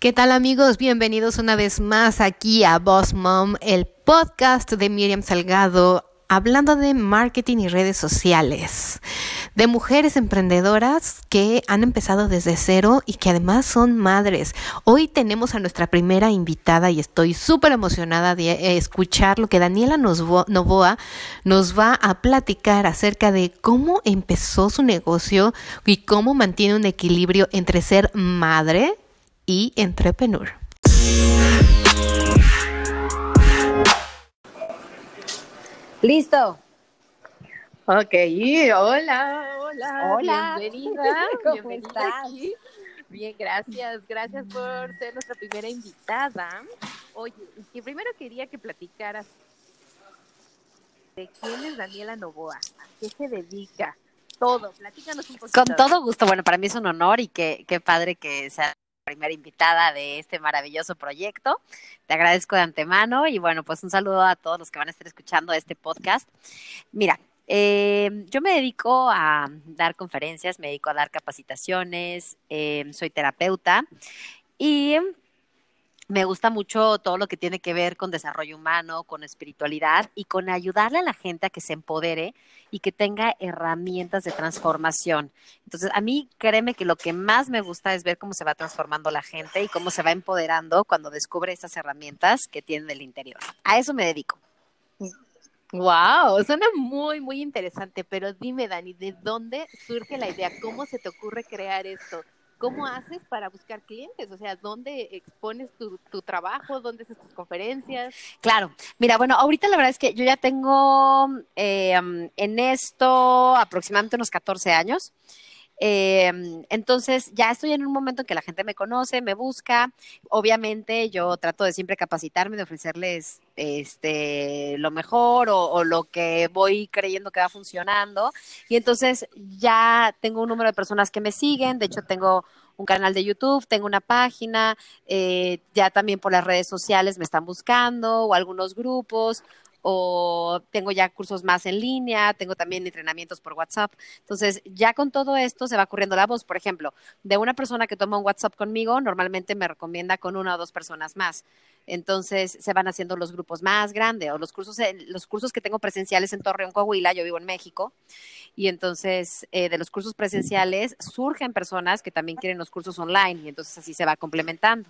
¿Qué tal, amigos? Bienvenidos una vez más aquí a Boss Mom, el podcast de Miriam Salgado, hablando de marketing y redes sociales, de mujeres emprendedoras que han empezado desde cero y que además son madres. Hoy tenemos a nuestra primera invitada y estoy súper emocionada de escuchar lo que Daniela Novoa nos va a platicar acerca de cómo empezó su negocio y cómo mantiene un equilibrio entre ser madre y entrepreneur. Listo. Ok, hola, bienvenida. ¿Cómo estás? Aquí. Bien, gracias por ser nuestra primera invitada. Oye, que primero quería que platicaras de quién es Daniela Novoa, a qué se dedica, todo, platícanos un poquito. Con todo gusto. Bueno, para mí es un honor y qué padre que sea la primera invitada de este maravilloso proyecto. Te agradezco de antemano y bueno, pues un saludo a todos los que van a estar escuchando este podcast. Mira, yo me dedico a dar conferencias, me dedico a dar capacitaciones, soy terapeuta y me gusta mucho todo lo que tiene que ver con desarrollo humano, con espiritualidad y con ayudarle a la gente a que se empodere y que tenga herramientas de transformación. Entonces, a mí, créeme que lo que más me gusta es ver cómo se va transformando la gente y cómo se va empoderando cuando descubre esas herramientas que tiene del interior. A eso me dedico. Wow, suena muy, muy interesante, pero dime, Dani, ¿de dónde surge la idea? ¿Cómo se te ocurre crear esto? ¿Cómo haces para buscar clientes? O sea, ¿dónde expones tu trabajo? ¿Dónde haces tus conferencias? Claro, mira, bueno, ahorita la verdad es que yo ya tengo en esto aproximadamente unos 14 años. Entonces ya estoy en un momento en que la gente me conoce, me busca. Obviamente yo trato de siempre capacitarme, de ofrecerles lo mejor o lo que voy creyendo que va funcionando. Y entonces ya tengo un número de personas que me siguen. De hecho, tengo un canal de YouTube, tengo una página, ya también por las redes sociales me están buscando o algunos grupos, o tengo ya cursos más en línea, tengo también entrenamientos por WhatsApp. Entonces, ya con todo esto se va corriendo la voz. Por ejemplo, de una persona que toma un WhatsApp conmigo, normalmente me recomienda con una o dos personas más. Entonces, se van haciendo los grupos más grandes o los cursos que tengo presenciales en Torreón, Coahuila, yo vivo en México, y entonces de los cursos presenciales surgen personas que también quieren los cursos online y entonces así se va complementando.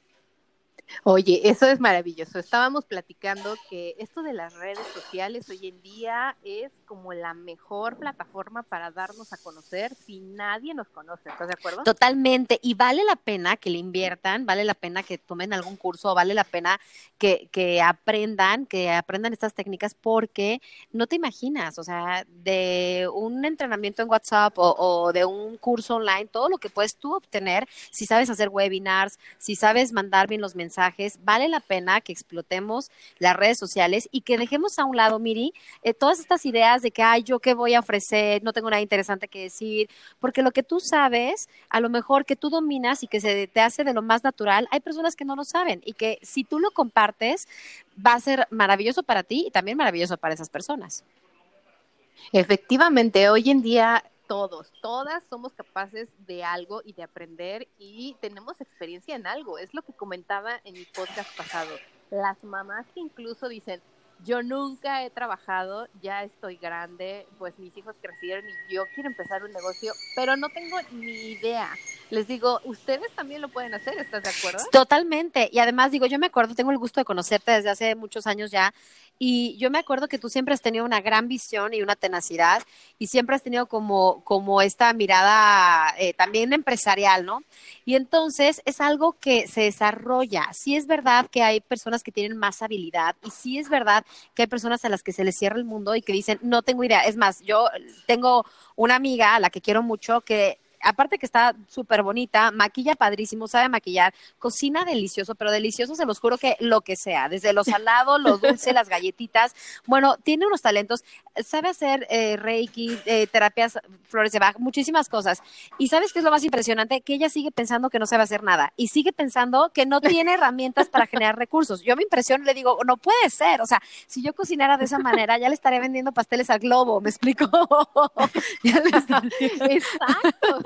Oye, eso es maravilloso. Estábamos platicando que esto de las redes sociales hoy en día es como la mejor plataforma para darnos a conocer si nadie nos conoce. ¿Estás de acuerdo? Totalmente. Y vale la pena que le inviertan, vale la pena que tomen algún curso, vale la pena que aprendan estas técnicas porque no te imaginas, o sea, de un entrenamiento en WhatsApp o de un curso online, todo lo que puedes tú obtener, si sabes hacer webinars, si sabes mandar bien los mensajes, vale la pena que explotemos las redes sociales y que dejemos a un lado, Miri, todas estas ideas de que, ay, yo qué voy a ofrecer, no tengo nada interesante que decir, porque lo que tú sabes, a lo mejor que tú dominas y que se te hace de lo más natural, hay personas que no lo saben y que si tú lo compartes, va a ser maravilloso para ti y también maravilloso para esas personas. Efectivamente, hoy en día todas somos capaces de algo y de aprender y tenemos experiencia en algo. Es lo que comentaba en mi podcast pasado. Las mamás que incluso dicen, yo nunca he trabajado, ya estoy grande, pues mis hijos crecieron y yo quiero empezar un negocio, pero no tengo ni idea. Les digo, ustedes también lo pueden hacer, ¿estás de acuerdo? Totalmente. Y además, digo, yo me acuerdo, tengo el gusto de conocerte desde hace muchos años ya, y yo me acuerdo que tú siempre has tenido una gran visión y una tenacidad, y siempre has tenido como esta mirada también empresarial, ¿no? Y entonces es algo que se desarrolla. Sí es verdad que hay personas que tienen más habilidad, y sí es verdad que hay personas a las que se les cierra el mundo y que dicen, no tengo idea. Es más, yo tengo una amiga a la que quiero mucho que aparte que está súper bonita, maquilla padrísimo, sabe maquillar, cocina delicioso, pero delicioso, se los juro que lo que sea, desde lo salado, lo dulce, las galletitas, bueno, tiene unos talentos, sabe hacer reiki, terapias, flores de Bach, muchísimas cosas. Y ¿sabes qué es lo más impresionante? Que ella sigue pensando que no sabe hacer nada y sigue pensando que no tiene herramientas para generar recursos. Yo me impresiono y le digo, no puede ser, o sea, si yo cocinara de esa manera, ya le estaría vendiendo pasteles al globo, ¿me explico? Exacto.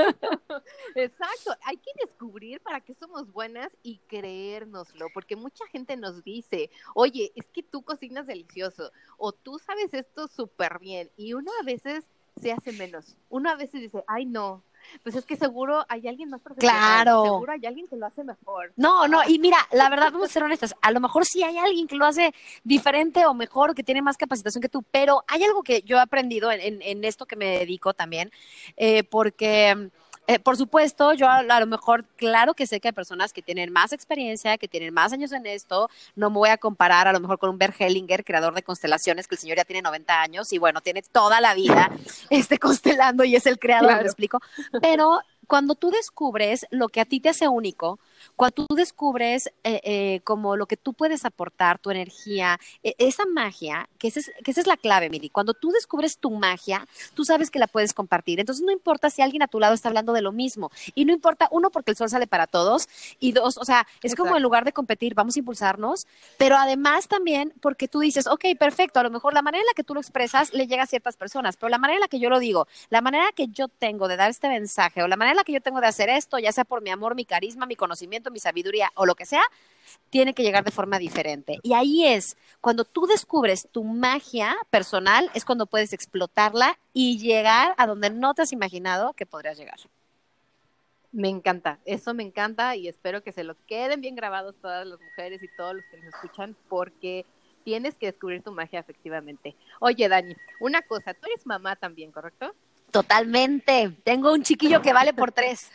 Exacto, hay que descubrir para qué somos buenas y creérnoslo, porque mucha gente nos dice, oye, es que tú cocinas delicioso, o tú sabes esto súper bien, y uno a veces se hace menos, uno a veces dice, ay no, pues es que seguro hay alguien más profesional, Claro. seguro hay alguien que lo hace mejor. No, no, y mira, la verdad, vamos a ser honestas, a lo mejor sí hay alguien que lo hace diferente o mejor, o que tiene más capacitación que tú, pero hay algo que yo he aprendido en esto que me dedico también, porque, por supuesto, yo a lo mejor, claro que sé que hay personas que tienen más experiencia, que tienen más años en esto, no me voy a comparar a lo mejor con un Bert Hellinger, creador de constelaciones, que el señor ya tiene 90 años y bueno, tiene toda la vida constelando y es el creador, ¿me Claro. explico? Pero cuando tú descubres lo que a ti te hace único, cuando tú descubres como lo que tú puedes aportar, tu energía, esa magia, que esa es la clave, Miri. Cuando tú descubres tu magia, tú sabes que la puedes compartir. Entonces no importa si alguien a tu lado está hablando de lo mismo. Y no importa, uno, porque el sol sale para todos. Y dos, o sea, es como en Exacto. lugar de competir, vamos a impulsarnos. Pero además también porque tú dices, ok, perfecto, a lo mejor la manera en la que tú lo expresas le llega a ciertas personas, pero la manera en la que yo lo digo, la manera que yo tengo de dar este mensaje o la manera en la que yo tengo de hacer esto, ya sea por mi amor, mi carisma, mi conocimiento, mi sabiduría o lo que sea, tiene que llegar de forma diferente. Y ahí es, cuando tú descubres tu magia personal, es cuando puedes explotarla y llegar a donde no te has imaginado que podrías llegar. Me encanta, eso me encanta y espero que se lo queden bien grabados todas las mujeres y todos los que nos escuchan porque tienes que descubrir tu magia efectivamente. Oye, Dani, una cosa, tú eres mamá también, ¿correcto? Totalmente. Tengo un chiquillo que vale por 3.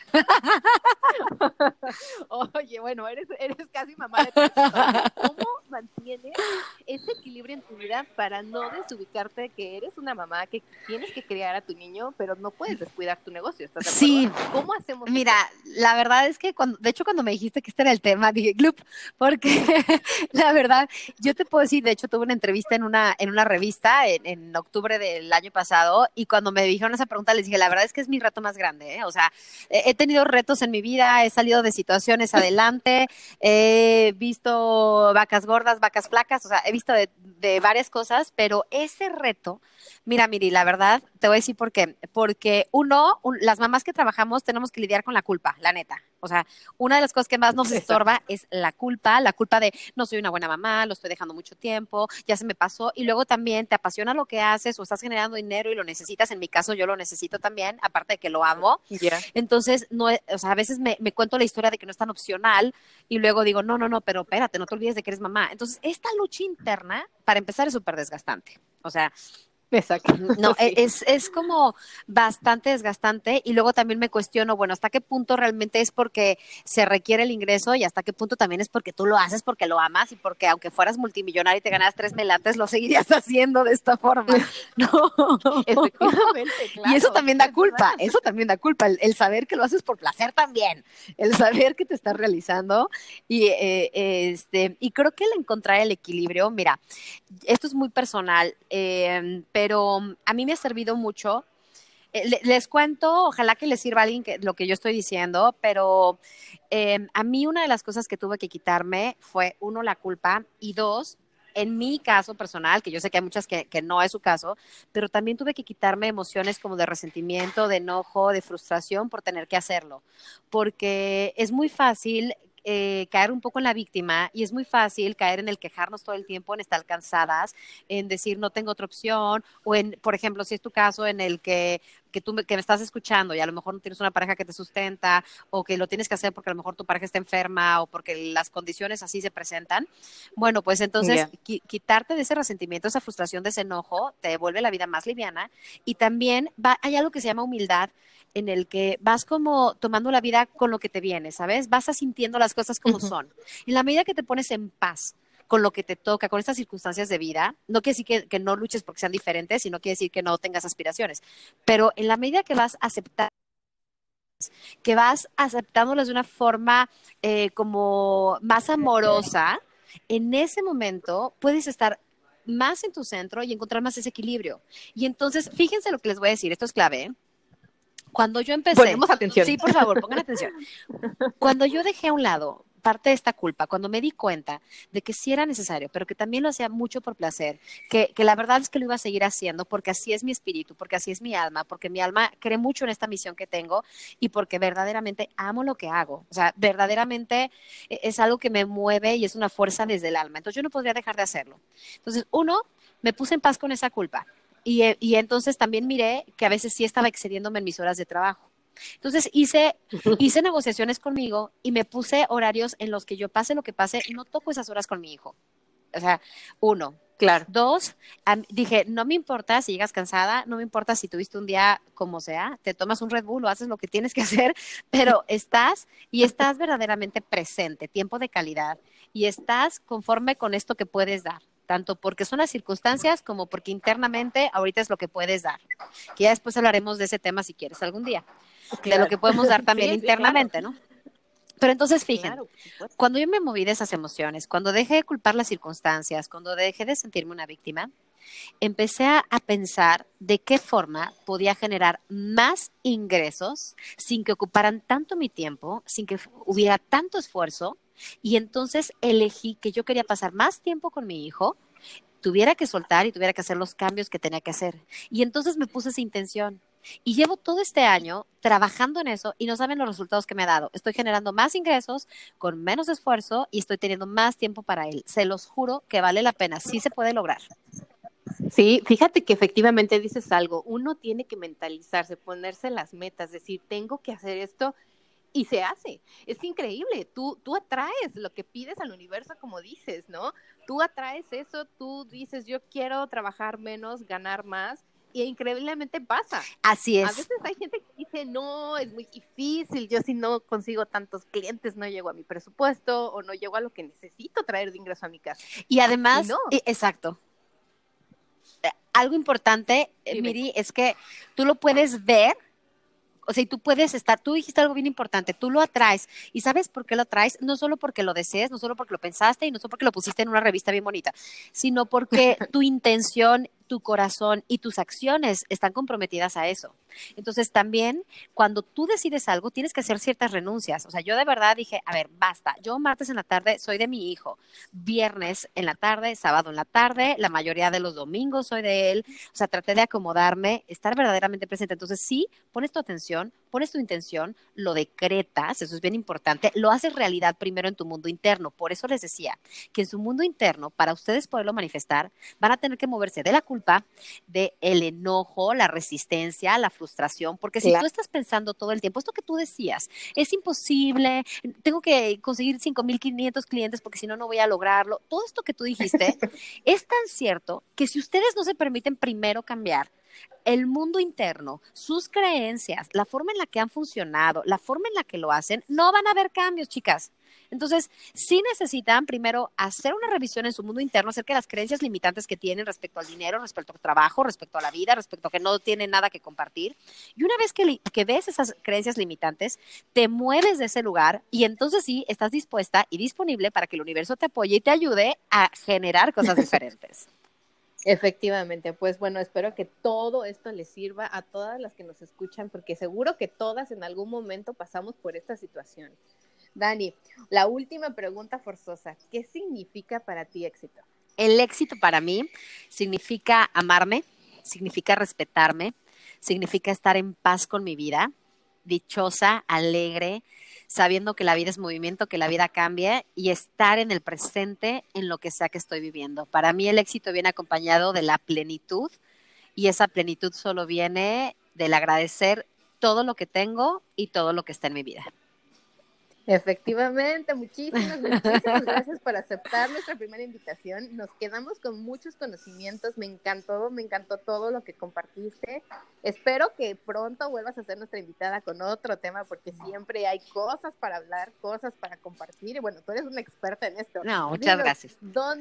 Oye, bueno, eres casi mamá de tres. Oye, ¿cómo mantienes ese equilibrio en tu vida para no desubicarte de que eres una mamá, que tienes que criar a tu niño, pero no puedes descuidar tu negocio? ¿Estás de acuerdo? Sí, ¿Cómo hacemos mira, eso? la verdad es que de hecho cuando me dijiste que este era el tema, dije, Glup, porque la verdad, yo te puedo decir, de hecho tuve una entrevista en una revista en octubre del año pasado y cuando me dijeron esa pregunta les dije, la verdad es que es mi reto más grande, ¿eh? O sea, he tenido retos en mi vida, he salido de situaciones adelante, he visto vacas gordas, vacas flacas, o sea, he visto de varias cosas, pero ese reto, mira, Miri, la verdad, te voy a decir por qué. Porque las mamás que trabajamos tenemos que lidiar con la culpa, la neta. O sea, una de las cosas que más nos Exacto. estorba es la culpa de no soy una buena mamá, lo estoy dejando mucho tiempo, ya se me pasó. Y luego también te apasiona lo que haces o estás generando dinero y lo necesitas. En mi caso, yo lo necesito también, aparte de que lo amo. Ya. Entonces, no, o sea, a veces me cuento la historia de que no es tan opcional y luego digo, no, no, no, pero espérate, no te olvides de que eres mamá. Entonces, esta lucha interna, para empezar, es súper desgastante. O sea, Exacto. no, Sí. es como bastante desgastante y luego también me cuestiono, bueno, hasta qué punto realmente es porque se requiere el ingreso y hasta qué punto también es porque tú lo haces porque lo amas y porque aunque fueras multimillonario y te ganas 3 melates, lo seguirías haciendo de esta forma, ¿no? Efectivamente, Y eso claro, también da es verdad. culpa, eso también da culpa, el saber que lo haces por placer también, el saber que te estás realizando y creo que el encontrar el equilibrio, mira, esto es muy personal, pero a mí me ha servido mucho. Les cuento, ojalá que les sirva a alguien lo que yo estoy diciendo, pero a mí una de las cosas que tuve que quitarme fue, uno, la culpa y dos, en mi caso personal, que yo sé que hay muchas que no es su caso, pero también tuve que quitarme emociones como de resentimiento, de enojo, de frustración por tener que hacerlo, porque es muy fácil caer un poco en la víctima y es muy fácil caer en el quejarnos todo el tiempo, en estar cansadas, en decir no tengo otra opción o en, por ejemplo, si es tu caso en el que me estás escuchando y a lo mejor no tienes una pareja que te sustenta o que lo tienes que hacer porque a lo mejor tu pareja está enferma o porque las condiciones así se presentan, bueno, pues entonces Ya. quitarte de ese resentimiento, esa frustración, de ese enojo, te vuelve la vida más liviana y también hay algo que se llama humildad en el que vas como tomando la vida con lo que te viene, ¿sabes? Vas sintiendo las cosas como Ujú. son. En la medida que te pones en paz con lo que te toca, con estas circunstancias de vida, no quiere decir que no luches porque sean diferentes, sino quiere decir que no tengas aspiraciones. Pero en la medida que vas aceptándolas de una forma como más amorosa, en ese momento puedes estar más en tu centro y encontrar más ese equilibrio. Y entonces, fíjense lo que les voy a decir, esto es clave, ¿eh? Cuando yo empecé, Ponemos atención. sí, por favor, pongan atención. Cuando yo dejé a un lado parte de esta culpa, cuando me di cuenta de que sí era necesario, pero que también lo hacía mucho por placer, que la verdad es que lo iba a seguir haciendo porque así es mi espíritu, porque así es mi alma, porque mi alma cree mucho en esta misión que tengo y porque verdaderamente amo lo que hago. O sea, verdaderamente es algo que me mueve y es una fuerza desde el alma. Entonces yo no podría dejar de hacerlo. Entonces, uno, me puse en paz con esa culpa. Y entonces también miré que a veces sí estaba excediéndome en mis horas de trabajo. Entonces hice negociaciones conmigo y me puse horarios en los que yo pase lo que pase, no toco esas horas con mi hijo. O sea, uno. Claro. Dos, dije, no me importa si llegas cansada, no me importa si tuviste un día como sea, te tomas un Red Bull o haces lo que tienes que hacer, pero estás verdaderamente presente, tiempo de calidad, y estás conforme con esto que puedes dar, tanto porque son las circunstancias como porque internamente ahorita es lo que puedes dar. Que ya después hablaremos de ese tema si quieres algún día, de lo que podemos dar también Sí, internamente, claro. ¿no? Pero entonces, fíjense, Claro, por supuesto. cuando yo me moví de esas emociones, cuando dejé de culpar las circunstancias, cuando dejé de sentirme una víctima, empecé a pensar de qué forma podía generar más ingresos sin que ocuparan tanto mi tiempo, sin que hubiera tanto esfuerzo. Y entonces elegí que yo quería pasar más tiempo con mi hijo, tuviera que soltar y tuviera que hacer los cambios que tenía que hacer. Y entonces me puse esa intención. Y llevo todo este año trabajando en eso y no saben los resultados que me ha dado. Estoy generando más ingresos con menos esfuerzo y estoy teniendo más tiempo para él. Se los juro que vale la pena. Sí se puede lograr. Sí, fíjate que efectivamente dices algo. Uno tiene que mentalizarse, ponerse las metas, decir, tengo que hacer esto y se hace. Es increíble. Tú atraes lo que pides al universo, como dices, ¿no? Tú atraes eso, tú dices, yo quiero trabajar menos, ganar más, y increíblemente pasa. Así A es. veces hay gente que dice, no, es muy difícil, yo si no consigo tantos clientes no llego a mi presupuesto o no llego a lo que necesito traer de ingreso a mi casa. Y Y además, no, exacto. Algo importante, dime. Miri, es que tú lo puedes ver. O sea, y tú puedes estar, tú dijiste algo bien importante, tú lo atraes. ¿Y sabes por qué lo atraes? No solo porque lo desees, no solo porque lo pensaste y no solo porque lo pusiste en una revista bien bonita, sino porque tu intención, tu corazón y tus acciones están comprometidas a eso. Entonces también cuando tú decides algo tienes que hacer ciertas renuncias. O sea, yo de verdad dije, a ver, basta. Yo martes en la tarde soy de mi hijo, viernes en la tarde, sábado en la tarde, la mayoría de los domingos soy de él. O sea, traté de acomodarme, estar verdaderamente presente. Entonces sí, pones tu atención, pones tu intención, lo decretas, eso es bien importante, lo haces realidad primero en tu mundo interno. Por eso les decía que en su mundo interno, para ustedes poderlo manifestar, van a tener que moverse de la culpa, del enojo, la resistencia, la frustración, porque si tú Claro. estás pensando todo el tiempo, esto que tú decías, es imposible, tengo que conseguir 5,500 clientes porque si no, no voy a lograrlo. Todo esto que tú dijiste es tan cierto que si ustedes no se permiten primero cambiar, el mundo interno, sus creencias, la forma en la que han funcionado, la forma en la que lo hacen, no van a haber cambios, chicas. Entonces, sí necesitan primero hacer una revisión en su mundo interno acerca de las creencias limitantes que tienen respecto al dinero, respecto al trabajo, respecto a la vida, respecto a que no tienen nada que compartir. Y una vez que ves esas creencias limitantes, te mueves de ese lugar y entonces sí estás dispuesta y disponible para que el universo te apoye y te ayude a generar cosas diferentes. Efectivamente, pues bueno, espero que todo esto les sirva a todas las que nos escuchan, porque seguro que todas en algún momento pasamos por esta situación. Dani, la última pregunta forzosa, ¿qué significa para ti éxito? El éxito para mí significa amarme, significa respetarme, significa estar en paz con mi vida, dichosa, alegre, sabiendo que la vida es movimiento, que la vida cambia y estar en el presente en lo que sea que estoy viviendo. Para mí el éxito viene acompañado de la plenitud y esa plenitud solo viene del agradecer todo lo que tengo y todo lo que está en mi vida. Efectivamente, muchísimas gracias por aceptar nuestra primera invitación. Nos quedamos con muchos conocimientos, me encantó todo lo que compartiste. Espero que pronto vuelvas a ser nuestra invitada con otro tema, porque siempre hay cosas para hablar, cosas para compartir. Y bueno, tú eres una experta en esto. No, muchas Dinos, gracias. ¿dónde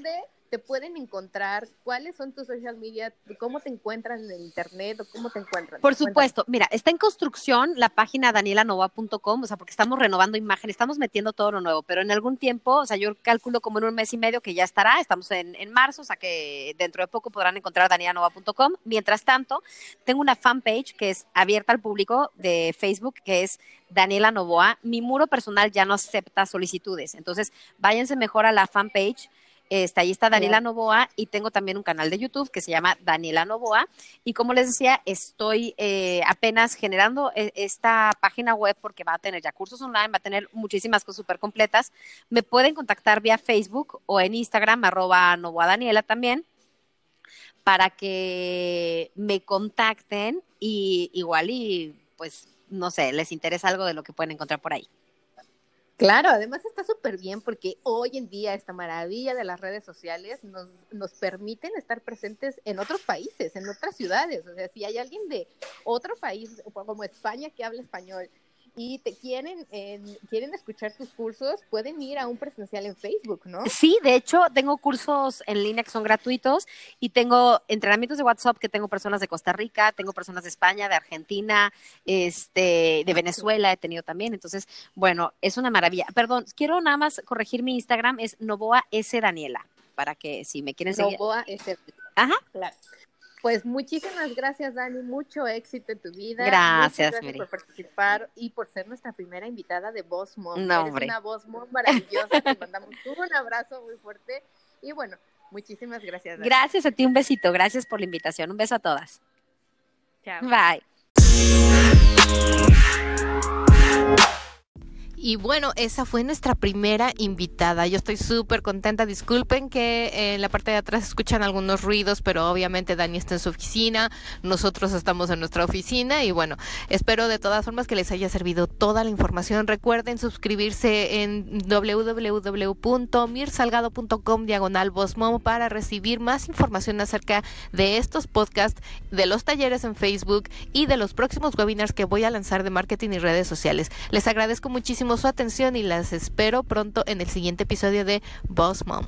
te pueden encontrar? ¿Cuáles son tus social media? ¿Cómo te encuentran en el internet o cómo te encuentran? Por supuesto, mira, está en construcción la página danielanovoa.com, o sea, porque estamos renovando imagen, estamos metiendo todo lo nuevo, pero en algún tiempo, o sea, yo calculo como en un mes y medio que ya estará, estamos en marzo, o sea que dentro de poco podrán encontrar danielanovoa.com. Mientras tanto, tengo una fanpage que es abierta al público de Facebook, que es Daniela Novoa. Mi muro personal ya no acepta solicitudes, entonces váyanse mejor a la fanpage. Ahí está Daniela Novoa, y tengo también un canal de YouTube que se llama Daniela Novoa, y como les decía, estoy apenas generando esta página web porque va a tener ya cursos online, va a tener muchísimas cosas súper completas. Me pueden contactar vía Facebook o en Instagram, @NovoaDaniela también, para que me contacten y igual y pues no sé, les interesa algo de lo que pueden encontrar por ahí. Claro, además está súper bien porque hoy en día esta maravilla de las redes sociales nos permiten estar presentes en otros países, en otras ciudades. O sea, si hay alguien de otro país, como España, que habla español, y te quieren escuchar tus cursos, pueden ir a un presencial en Facebook, ¿no? Sí, de hecho, tengo cursos en línea que son gratuitos y tengo entrenamientos de WhatsApp que tengo personas de Costa Rica, tengo personas de España, de Argentina, de Venezuela he tenido también. Entonces, bueno, es una maravilla. Perdón, quiero nada más corregir mi Instagram, es Novoa S. Daniela, para que si me quieren seguir. Novoa S. Ajá. Claro. Pues muchísimas gracias, Dani, mucho éxito en tu vida. Gracias, Muchas gracias por participar y por ser nuestra primera invitada de Boss Mom. No, Eres hombre. una Boss Mom maravillosa, te mandamos un abrazo muy fuerte y bueno, muchísimas gracias, Dani. Gracias a ti, un besito, gracias por la invitación, un beso a todas. Chao. Bye. Y bueno, esa fue nuestra primera invitada. Yo estoy súper contenta. Disculpen que en la parte de atrás escuchan algunos ruidos, pero obviamente Dani está en su oficina, nosotros estamos en nuestra oficina y bueno, espero de todas formas que les haya servido toda la información. Recuerden suscribirse en www.mirsalgado.com/bossmom para recibir más información acerca de estos podcasts, de los talleres en Facebook y de los próximos webinars que voy a lanzar de marketing y redes sociales. Les agradezco muchísimo su atención y las espero pronto en el siguiente episodio de Boss Mom.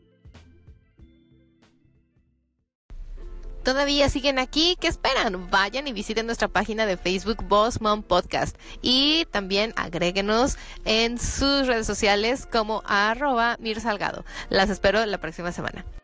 ¿Todavía siguen aquí? ¿Qué esperan? Vayan y visiten nuestra página de Facebook Boss Mom Podcast y también agréguenos en sus redes sociales como @mirsalgado. Las espero la próxima semana.